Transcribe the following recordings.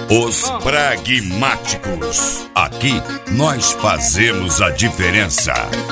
Os pragmáticos. Aqui nós fazemos a diferença.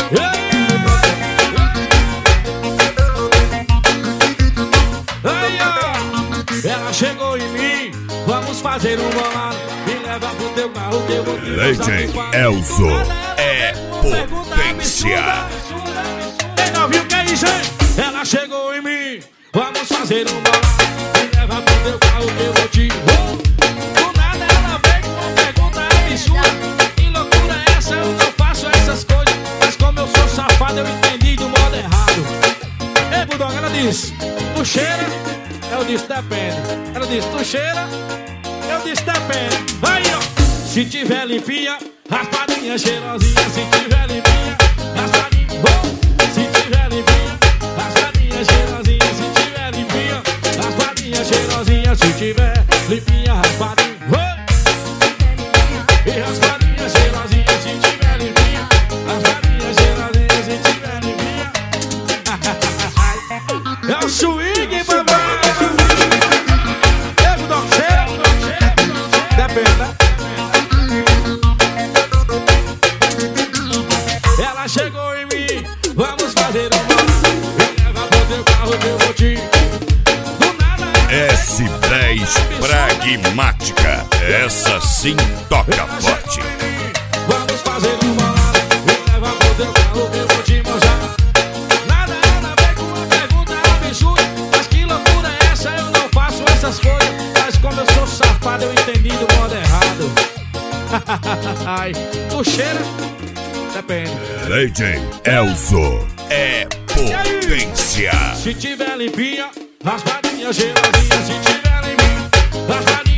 Ela chegou em mim, vamos fazer um bolado. Me leva pro teu carro que eu vou te Leite Elzo é potência. Quem não viu que é isso, hein? Ela chegou em mim, vamos fazer um bolado. Me leva pro teu carro que eu vou te... Do nada ela vem com uma pergunta absurda. Que loucura é essa? Eu não faço essas coisas. Mas como eu sou safado, eu entendi do modo errado. Ei, Bulldog, ela disse, tu cheira? Eu disse, depende. Ela disse, tu cheira? Eu disse, depende. Aí, ó. Se tiver limpinha, raspadinha cheirosinha. Se tiver limpinha, raspadinha. Oh. Se tiver limpinha, raspadinha cheirosinha. Se tiver limpinha, raspadinha cheirosinha. Se tiver limpinha, raspadinha. Oh. E raspadinha cheirosinha. Se tiver limpinha, raspadinha cheirosinha. Se tiver limpinha. É o swing, papai. Ela chegou em mim, vamos fazer um bolado. Me leva pro teu carro que eu vou te... Do nada S10 Pragmática. Essa sim toca forte. Vamos fazer um bolado. Me leva pro teu carro que eu vou te mostrar. Nada ela vem com uma pergunta absurda. Mas que loucura é essa? Eu não faço essas coisas. Mas como eu sou safado, eu entendi do modo errado. Ai, tu cheira? Depende. Leite Elzo é potência. Se tiver limpinha, raspadinha cheirosinha. Se tiver limpinha, raspadinha